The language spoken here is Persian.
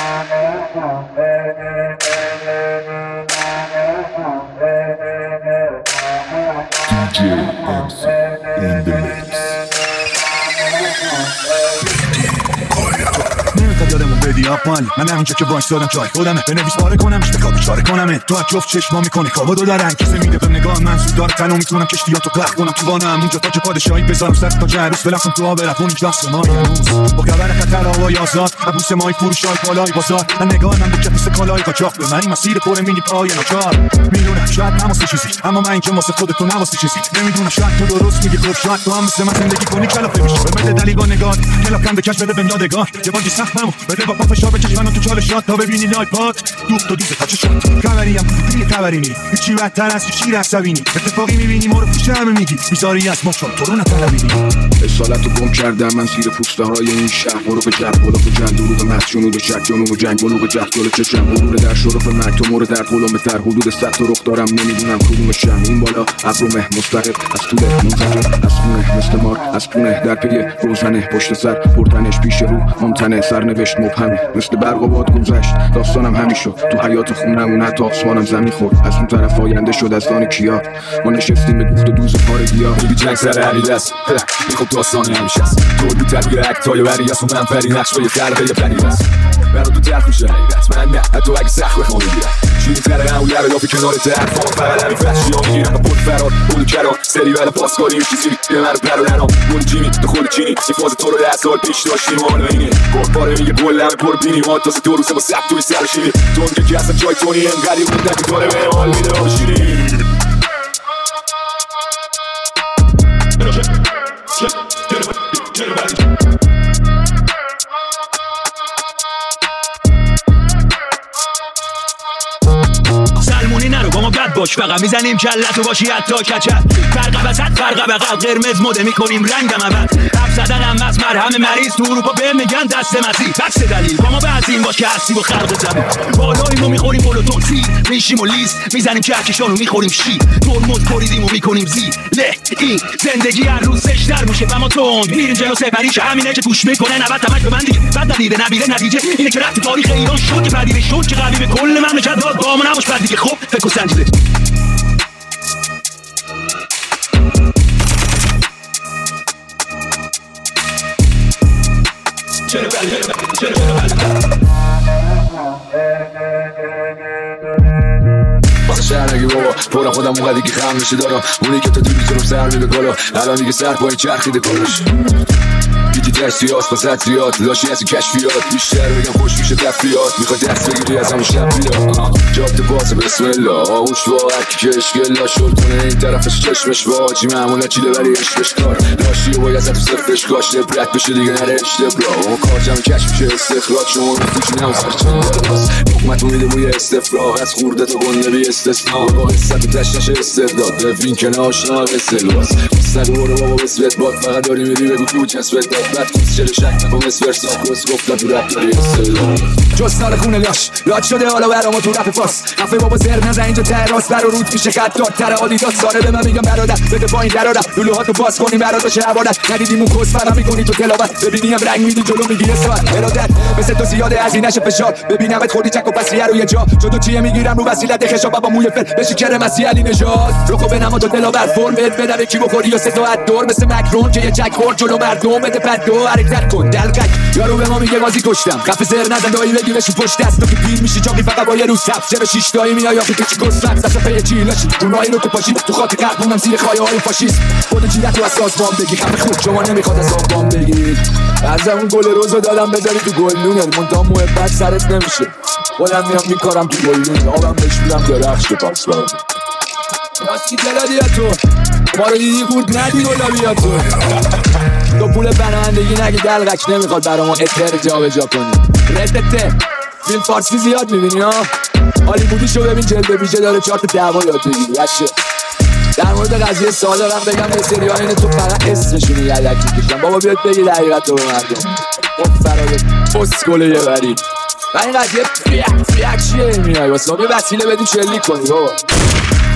DJ MC in the mix. نمیخواد یادمون بدی آفالی من همینجا که وایسادم جای خودمه بنویس پاره کنم اشتکا بیچاره کنمه تو از جفت چشما میکنی کابا دو دارن کسی میده به نگاه من سود داره تنو میتونم کشتیاتو غرق کنم تو وانم اونجا تا که پادشاهی بذارم سر تا عروس بلخصم تو آب رفون دست ما هنوز با خبر خطر هوای آزاد عبوس مای فروشای کالای بازار من نگاه من به کفیس کالای قاچاق به من مسیر پر مینی پای ناچار میدونم شاید نماسه چیزی اما من اینجا واسه خودت تو نواسه چیزی نمیدونم شاید تو درست میگی خب شاید تو هم مثل من زندگی کنی کلافه میشه به مد دلیل با نگاه کلاف کم بکش بده بهم یادگار یه بازی سختمو بده با پافشا بکش منو تو چالشات تا ببینی لایپاد دوخت و دیزه تا چه شد خبریم توی خبرینی هیچی بدتر از شیر عصبینی اتفاقی میبینی ما رو پیشتر میگی بیزاری از ما چون تو رو نطلبینی اصالتو گم کردم من زیر پوسته های این شهر برو به جرد بالا به جند دروغ مست جنوب شک جنوب جنگ بلوغ جهد جلو چشم غرور در شرف مرگ تو مورد درد غلام تر حدود صد تا رخ دارم نمیدونم کدومشم این بالا ابرومه مستقر از طول منزجر از خونه مثل مار از پونه در پی روزنه پشت سر پرتنش پیش رو ممتنه سرنوشت مبهمه مثل برق و باد گذشت داستانم همین شد تو حیات خونمون حتی آسمانم زمین خورد از اون طرف آینده شد از دان کیا ما نشستیم به گفت و دوز پاره گیا بی جنگ سر علی دست میخوب داستان همیشه است کلی تبگیر اکتای وری است و من فری نقش با یه خلقه یه پنیر است برا تو ترخ میشه حیرت من نه حتی اگه سخت بخوام بگیرم شیرین تره اون لبه لافی کنار ترفان فقط همین فرشی ها میگیرم پول فرار پول کرار سری بله پاسکاری میشی سیری به من پر و نرام گل جیمی تو خود چینی این فاز تو رو 10 سال پیش داشتیم و حالا اینه گرپاره میگه گل همه پر بینی ما تازه تو روسه با سب توی سر شیری تو اونگه که اصلا جای تونی انقدی بودن که داره به حال میده آب شیری سلمونی نرو با ما بد باش فقط میزنیم کلتو باشی حتی کچت فرق وسط فرق بغل قرمز مده میکنیم رنگم عوض حرف زدنم از مرهم مریض تو اروپا به میگن دست مسیح بکس دلیل با ما بعضیم باش که هستی و خلق زمین بالاییم و میخوریم بلوتون سی میشیم و لیست میزنیم کهکشان و میخوریم شی ترمز پریدیم و میکنیم زی له این زندگی هر روز سشتر میشه و ما تند میریم جلو سپریش همینه که توش میکنه 90 تمک به من دیگه بعد ندیده نبیره نتیجه اینه که رفت تاریخ ایران شد که پدیده شد که قوی به کل مملکت داد با ما نباش بعد دیگه خب فکر و سنجیده واسه شهر نگی بابا پورا خودم اونقدی که خم میشه دارم اونی که تا دیدی تو رو سر میده کالا الان دیگه سر پای چرخیده کارش بیتی تشتیات واسه زیاد لاشی هستی کشفیات بیشتر بگم خوش میشه تفریات میخوای دست بگیری از همون شب بیاد جاده باسه بسم الله آهوش واقعی که اشکل لا شل کنه این طرفش چشمش واجی معمولا چیله ولی عشقش کار لاشی و باید تو صفرش کاش نبرت بشه دیگه نره اشتبرا اون کارجم کشف میشه استخراج شما میفوشی نمو سر چند دراز حکمت میده بوی استفراغ از خورده تا گنده بی استثناء با حسد تشنش استعداد ببین که ناشنا به سلواس مستقی برو بابا بسویت باد فقط داری میری بگو تو چسبت داد بعد کس چل شک نکن اسفرسا کس گفتم تو رپ داری استعداد جستان خونه لاج شده حالا برام تو رپ فاس حرفه بابا زر نزن اینجا تراس برا رود میشه خط داد تر آدیداس ساره به من میگم برادر بده پایین درادر لولوهاتو باز کنی برات بشه عبادت ندیدیم اون کس فهم میکنی تو تلاوت ببینیم رنگ میدی جلو میگی اسفر ارادت مثل تو زیاده از اینش فشار ببینمت خودی چک و پسیه روی جا جدو چیه میگیرم رو وسیلت خشاب بابا موی فر بشی کرم مسیح علی نژاد روکو بنما تو دلاور فرم بهت بدم کی بخوری یا سه تا دور مثل مکرون که یه جک خورد جلو مردم بده پد دو حرکت کن دلقک یارو به ما میگه بازی کشتم خفه زر نزن دایی بگی بشی پشت دست تو که پیر میشی جاقی فقط با یه روز سبز چه 6 تایی میای آخه تو چی کس فکس اصلا پی چی لاشی اونایی رو که پاشی تو خاطر قلبونم زیر خایه های فاشیست خود جیرت رو از سازمان بگی خفه خوب شما نمیخواد از آبان بگیرید از اون گل روزو دادم بذاری تو گلدونت منتها محبت سرت نمیشه خودم میام میکارم تو گلدون آبم بهش میدم درخش پاس برم راستی دلادیا تو ما رو دیدی خورد ندی گلابیا تو پول بناهندگی نگی دلغک نمیخواد برامون اتر جا به جا کنی ردته فیلم فارسی زیاد میبینی ها هالیوودی شو ببین جلد ویژه داره 4 تا دعوا یاد بگیری یشه در مورد قضیه سوال دارم بگم یه سری ها اینه تو فقط اسمشونی یدکی کشن بابا بیاد بگی حقیقت رو به مردم خب فراد پسکله یه بری و این قضیه فیک چیه میای واسه ما یه وسیله بدیم شلیک کنی بابا